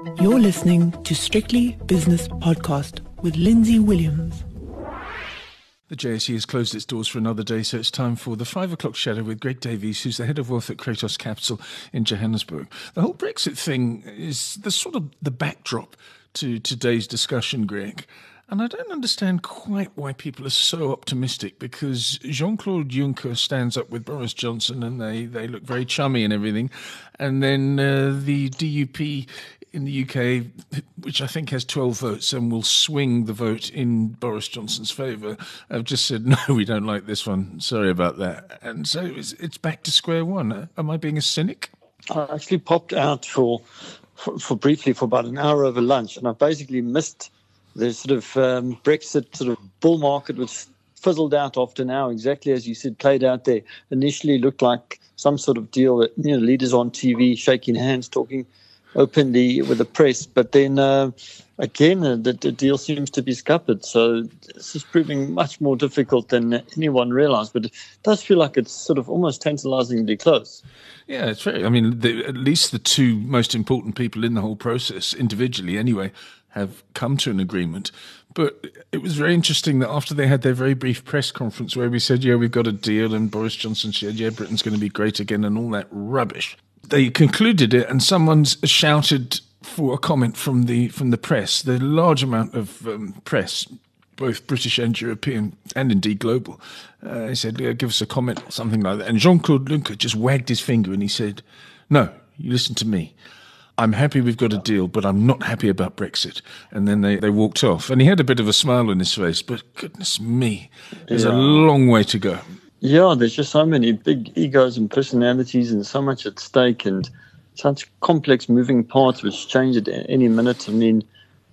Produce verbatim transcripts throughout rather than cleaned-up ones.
You're listening to Strictly Business Podcast with Lindsay Williams. The J S E has closed its doors for another day, so it's time for the five o'clock shadow with Greg Davies, who's the head of wealth at Kratos Capital in Johannesburg. The whole Brexit thing is the sort of the backdrop to today's discussion, Greg. And I don't understand quite why people are so optimistic, because Jean-Claude Juncker stands up with Boris Johnson and they, they look very chummy and everything. And then uh, the D U P in the U K, which I think has twelve votes and will swing the vote in Boris Johnson's favour, have just said, no, we don't like this one. Sorry about that. And so it's, it's back to square one. Am I being a cynic? I actually popped out for, for, for briefly for about an hour over lunch, and I basically missed the sort of um, Brexit sort of bull market, which fizzled out after now, exactly as you said, played out there. Initially looked like some sort of deal that, you know, leaders on T V shaking hands, talking openly with the press, but then uh, again uh, the, the deal seems to be scuppered. So this is proving much more difficult than anyone realised, but it does feel like it's sort of almost tantalisingly close. Yeah, it's very. I mean, the, at least the two most important people in the whole process, individually anyway, have come to an agreement. But it was very interesting that after they had their very brief press conference where we said, yeah, we've got a deal, and Boris Johnson said, yeah, Britain's going to be great again, and all that rubbish, they concluded it, and someone's shouted for a comment from the from the press. The large amount of um, press, both British and European, and indeed global, uh, he said, yeah, give us a comment, something like that. And Jean-Claude Juncker just wagged his finger and he said, no, you listen to me. I'm happy we've got a deal, but I'm not happy about Brexit. And then they, they walked off. And he had a bit of a smile on his face, but goodness me, there's Yeah. a long way to go. Yeah, there's just so many big egos and personalities and so much at stake and such complex moving parts which change at any minute. I mean,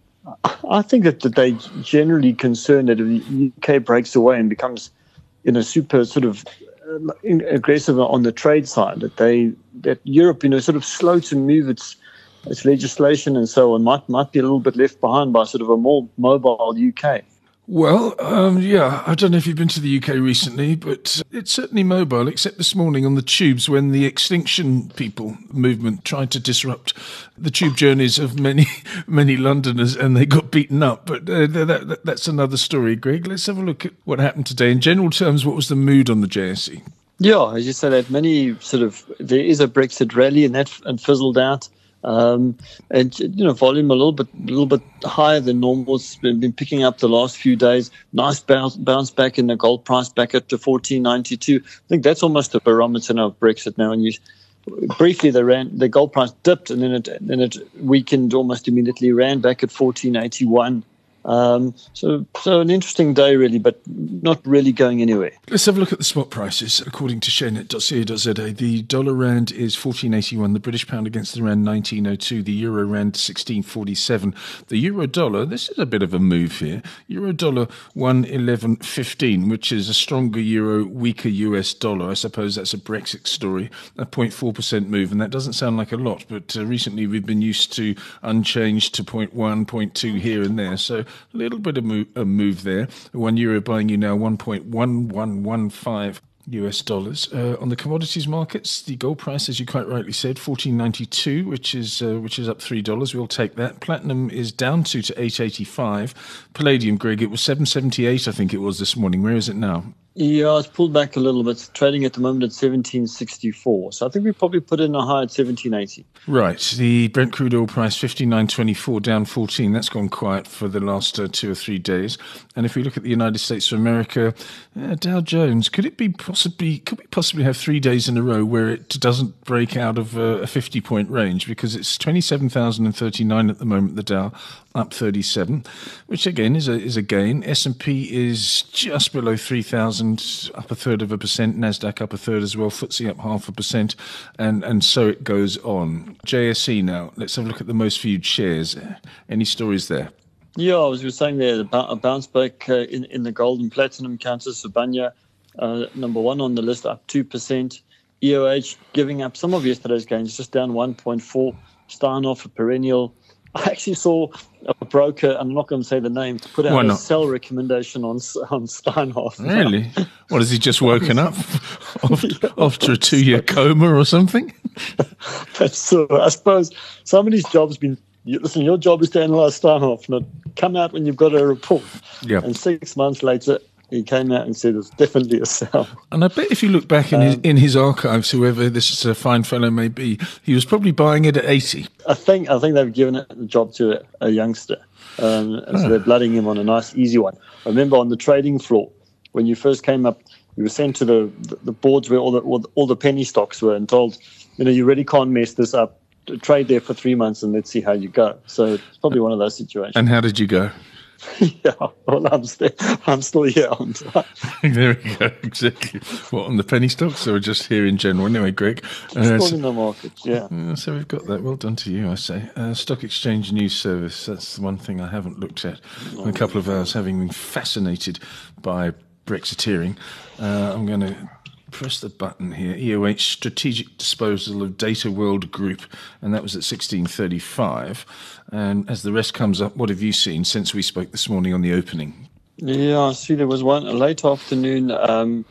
I think that, that they generally concerned that if the U K breaks away and becomes, you know, super sort of um, aggressive on the trade side, that they that Europe, you know, sort of slow to move its its legislation and so on, might might be a little bit left behind by sort of a more mobile U K. Well, um, yeah, I don't know if you've been to the U K recently, but it's certainly mobile, except this morning on the tubes when the Extinction People movement tried to disrupt the tube journeys of many, many Londoners, and they got beaten up. But uh, that, that, that's another story, Greg. Let's have a look at what happened today. In general terms, what was the mood on the J S E? Yeah, as you say, that many sort of, there is a Brexit rally and that and fizzled out. Um, and, you know, volume a little bit, a little bit higher than normal. It's been, been picking up the last few days. Nice bounce, bounce back in the gold price, back up to fourteen ninety-two. I think that's almost a barometer now of Brexit now. And you briefly, the ran, the gold price dipped, and then it then it weakened almost immediately. Ran back at fourteen eighty-one. Um, so, so an interesting day, really, but not really going anywhere. Let's have a look at the spot prices. According to sharenet dot co dot za, the dollar rand is fourteen eighty-one, the British pound against the rand nineteen oh two, the euro rand sixteen forty-seven, the euro dollar, this is a bit of a move here, euro dollar one eleven fifteen, which is a stronger euro, weaker U S dollar. I suppose that's a Brexit story, a zero point four percent move, and that doesn't sound like a lot, but uh, recently we've been used to unchanged to zero point one, zero point two here and there, so a little bit of move, a move there. One euro buying you now one point one one one five U S dollars. Uh, on the commodities markets, the gold price, as you quite rightly said, fourteen ninety-two, which is uh, which is up three dollars. We'll take that. Platinum is down to to eight eighty-five. Palladium, Greg, it was seven seventy-eight, I think it was this morning. Where is it now? Yeah, it's pulled back a little bit. It's trading at the moment at seventeen sixty-four. So I think we probably put in a high at seventeen eighty. Right. The Brent crude oil price, fifty-nine twenty-four, down fourteen. That's gone quiet for the last uh, two or three days. And if we look at the United States of America, uh, Dow Jones, could it be possibly, could we possibly have three days in a row where it doesn't break out of uh, a fifty-point range? Because it's twenty-seven thousand thirty-nine at the moment, the Dow, up thirty-seven, which again is a is a gain. S and P is just below three thousand, up a third of a percent. NASDAQ up a third as well. F T S E up half a percent, and and so it goes on. J S E now. Let's have a look at the most viewed shares. Any stories there? Yeah, I was saying there, a bounce back uh, in, in the gold and platinum counters. Sibanye, uh, number one on the list, up two percent. E O H giving up some of yesterday's gains, just down one point four. Steinhoff, a perennial. I actually saw a broker, I'm not going to say the name, put out a sell recommendation on on Steinhoff. Really? What, has he just woken up after, after a two-year coma or something? That's so. I suppose some of these jobs been you, listen, your job is to analyse Steinhoff, not come out when you've got a report. Yeah. And six months later, he came out and said it's definitely a sell. And I bet if you look back in, um, his, in his archives, whoever this uh, fine fellow may be, he was probably buying it at eighty. I think I think they've given it the job to a, a youngster. Um, and oh. So they're blooding him on a nice, easy one. I remember on the trading floor, when you first came up, you were sent to the, the, the boards where all the, all the all the penny stocks were and told, you know, you really can't mess this up. Trade there for three months and let's see how you go. So it's probably one of those situations. And how did you go? Yeah, well, I'm still, I'm still here on time. There we go, exactly. What, on the penny stocks or just here in general? Anyway, Greg. Uh, still so, in the market, yeah. Uh, so we've got that. Well done to you, I say. Uh, Stock Exchange News Service, that's the one thing I haven't looked at in a couple of hours, having been fascinated by Brexiteering. Uh, I'm going to press the button here. E O H Strategic Disposal of Data World Group, and that was at sixteen thirty-five. And as the rest comes up, what have you seen since we spoke this morning on the opening? Yeah, I see there was one a late afternoon um,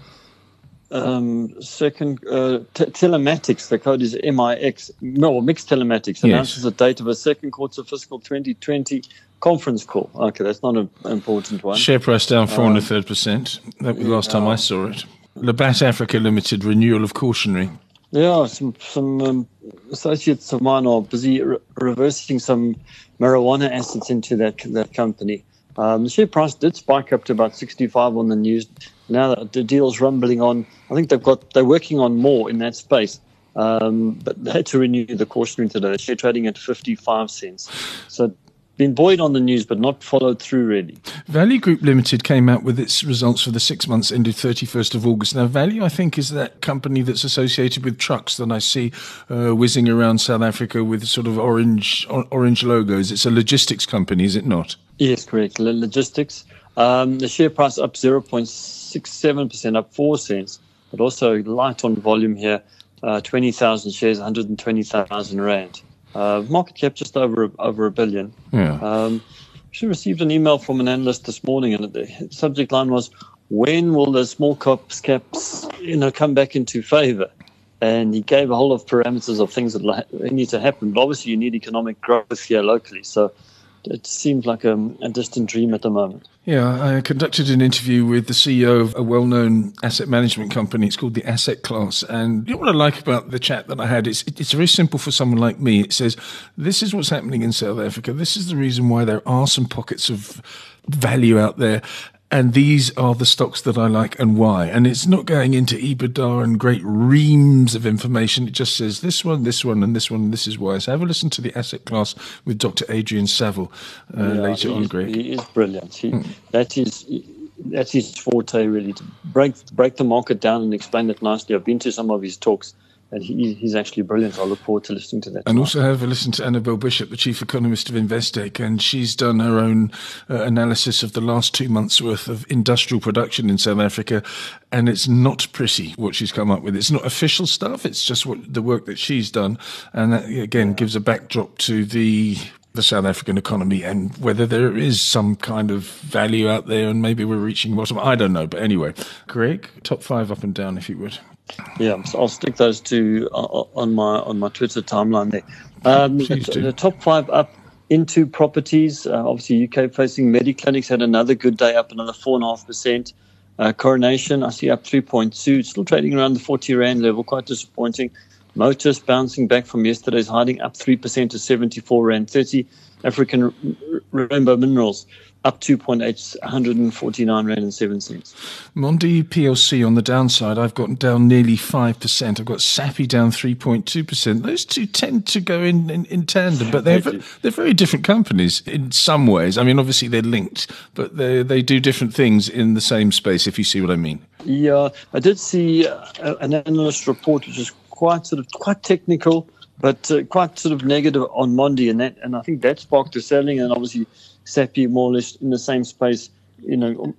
um, second uh, t- telematics. The code is M I X. No, Mixed Telematics announces yes. the date of a second quarter fiscal twenty twenty conference call. Okay, that's not an important one. Share price down four and a third percent. That was the last time I saw it. Labatt Africa Limited renewal of cautionary. Yeah, some some um, associates of mine are busy re- reversing some marijuana assets into that that company. Um, the share price did spike up to about sixty-five on the news. Now that the deal's rumbling on, I think they've got they're working on more in that space. Um, but they had to renew the cautionary today. The share trading at fifty-five cents. So been buoyed on the news, but not followed through really. Value Group Limited came out with its results for the six months ended thirty-first of August. Now, Value, I think, is that company that's associated with trucks that I see uh, whizzing around South Africa with sort of orange orange logos. It's a logistics company, is it not? Yes, correct. Logistics. Um, the share price up zero point six seven percent, up four cents, but also light on volume here. Uh, twenty thousand shares, one hundred twenty thousand rand. Uh, market cap just over over a billion. Yeah. Um, she received an email from an analyst this morning, and the subject line was, "When will the small caps caps, you know, come back into favour?" And he gave a whole lot of parameters of things that need to happen. But obviously, you need economic growth here locally. So it seems like a, a distant dream at the moment. Yeah, I conducted an interview with the C E O of a well-known asset management company. It's called the Asset Class. And you know what I like about the chat that I had? It's, it's very simple for someone like me. It says, this is what's happening in South Africa. This is the reason why there are some pockets of value out there. And these are the stocks that I like and why. And it's not going into EBITDA and great reams of information. It just says this one, this one, and this one, and this is why. So have a listen to the Asset Class with Doctor Adrian Saville uh, yeah, later on, is, Greg. He is brilliant. He, hmm. that is, that's his forte, really, to break break the market down and explain it nicely. I've been to some of his talks. And he, he's actually brilliant. I look forward to listening to that. And tonight. Also have a listen to Annabelle Bishop, the chief economist of Investec, and she's done her own uh, analysis of the last two months' worth of industrial production in South Africa, and it's not pretty what she's come up with. It's not official stuff. It's just what the work that she's done, and that again yeah. gives a backdrop to the the South African economy and whether there is some kind of value out there, and maybe we're reaching bottom. I don't know, but anyway, Greg, top five up and down, if you would. Yeah, so I'll stick those two on my on my Twitter timeline there. Um, the, the top five up into properties. Uh, obviously, U K facing Mediclinics had another good day, up another four and a half percent. Uh, Coronation, I see up three point two, still trading around the forty rand level, quite disappointing. Motus bouncing back from yesterday's hiding, up three percent to seventy-four rand thirty. African Rainbow Minerals up two point eight, one hundred forty-nine rand and seven cents. Mondi P L C on the downside, I've gotten down nearly five percent. I've got Sappi down three point two percent. Those two tend to go in, in, in tandem, but they're, they they're very different companies in some ways. I mean, obviously they're linked, but they they do different things in the same space, if you see what I mean. Yeah, I did see uh, an analyst report which is quite sort of quite technical, but uh, quite sort of negative on Mondi, and that, and I think that sparked the selling, and obviously Sappi more or less in the same space, you know,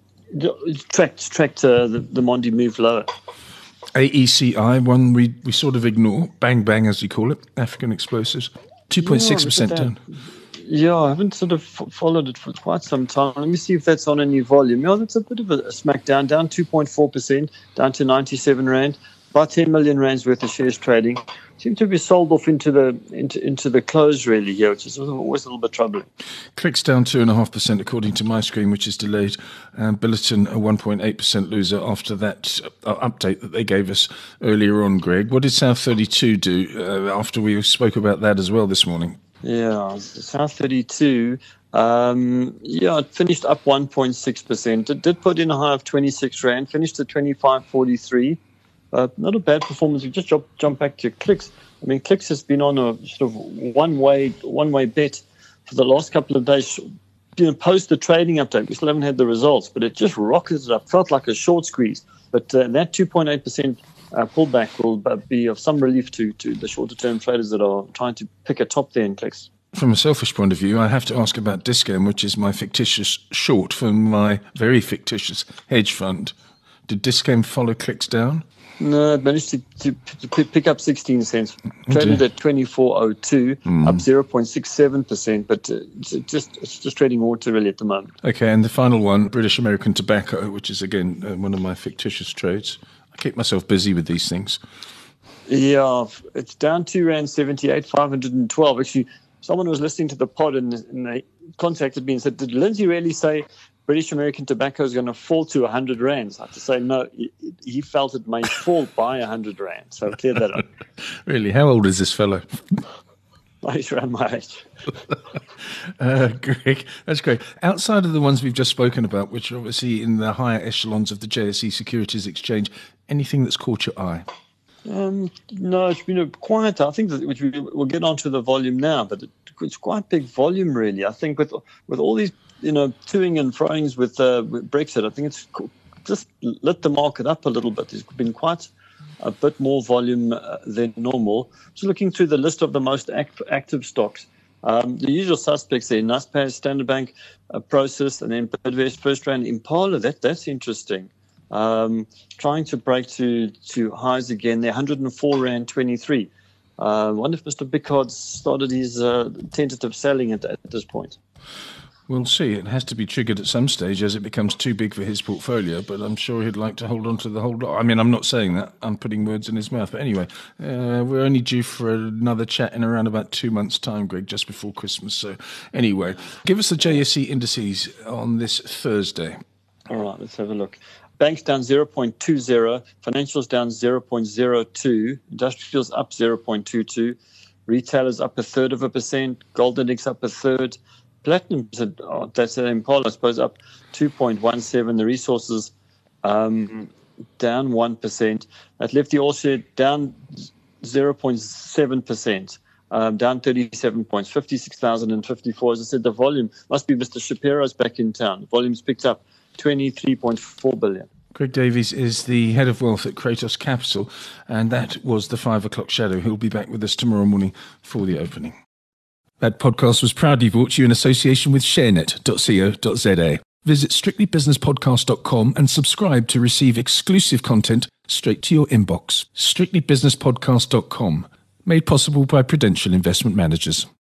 tracked tracked uh, the, the Mondi move lower. A E C I, one we, we sort of ignore, Bang Bang as you call it, African Explosives, two point six percent down. Yeah, I haven't sort of followed it for quite some time. Let me see if that's on a new volume. Yeah, that's a bit of a smack down, down two point four percent, down to ninety-seven rand. about ten million rands worth of shares trading. Seem to be sold off into the into into the close really here, which is always a little bit troubling. Clicks down two and a half percent according to my screen, which is delayed. And Billiton a one point eight percent loser after that uh, update that they gave us earlier on. Greg, what did South thirty-two do uh, after we spoke about that as well this morning? Yeah, South thirty-two. Um, yeah, it finished up one point six percent. It did put in a high of twenty-six rand. Finished at twenty-five forty-three. Uh, not a bad performance. We just jump, jump back to Clicks. I mean, Clicks has been on a sort of one-way one-way bet for the last couple of days. You know, post the trading update, we still haven't had the results, but it just rocketed up. Felt like a short squeeze. But uh, that two point eight percent uh, pullback will be of some relief to, to the shorter-term traders that are trying to pick a top there in Clicks. From a selfish point of view, I have to ask about Discam, which is my fictitious short for my very fictitious hedge fund. Did Discam follow Clicks down? No, it managed to, to, to pick up sixteen cents. Traded at twenty-four oh two, mm. up zero point six seven percent, but uh, it's just it's just trading water really at the moment. Okay, and the final one, British American Tobacco, which is, again, uh, one of my fictitious trades. I keep myself busy with these things. Yeah, it's down two rand seventy-eight, five hundred twelve. Actually, someone was listening to the pod and, and they contacted me and said, did Lindsay really say British American Tobacco is going to fall to one hundred rands? I have to say, no, he, he felt it may fall by one hundred rand. So clear that up. Really? How old is this fellow? He's around my age. uh, Greg, that's great. Outside of the ones we've just spoken about, which are obviously in the higher echelons of the J S E Securities Exchange, anything that's caught your eye? Um, no, it's been a quiet. I think that which we, we'll get onto the volume now, but it, it's quite big volume, really. I think with with all these, you know, toing and froings with, uh, with Brexit, I think it's just lit the market up a little bit. There's been quite a bit more volume uh, than normal. Just looking through the list of the most act, active stocks, um, the usual suspects there: Naspers, Standard Bank, uh, Prosus, and then Bidvest, First Rand, Impala. That that's interesting. Um, trying to break to, to highs again. They're one hundred four rand twenty-three. I uh, wonder if Mister Bickard started his uh, tentative selling at, at this point. We'll see. It has to be triggered at some stage as it becomes too big for his portfolio, but I'm sure he'd like to hold on to the whole lot. I mean, I'm not saying that. I'm putting words in his mouth. But anyway, uh, we're only due for another chat in around about two months' time, Greg, just before Christmas. So anyway, give us the J S E indices on this Thursday. All right, let's have a look. Banks down zero point two zero, financials down zero point zero two, industrials up zero point two two, retailers up a third of a percent, gold index up a third, platinum, oh, that's an Impala, I suppose, up two point one seven, the resources um, down one percent. That left the all share down zero point seven percent. Um, down thirty-seven points, fifty-six thousand fifty-four. As I said, the volume must be Mister Shapiro's back in town. The volume's picked up twenty-three point four billion. Greg Davies is the head of wealth at Kratos Capital, and that was the five o'clock shadow. He'll be back with us tomorrow morning for the opening. That podcast was proudly brought to you in association with sharenet dot co dot za. Visit strictly business podcast dot com and subscribe to receive exclusive content straight to your inbox. strictly business podcast dot com, made possible by Prudential Investment Managers.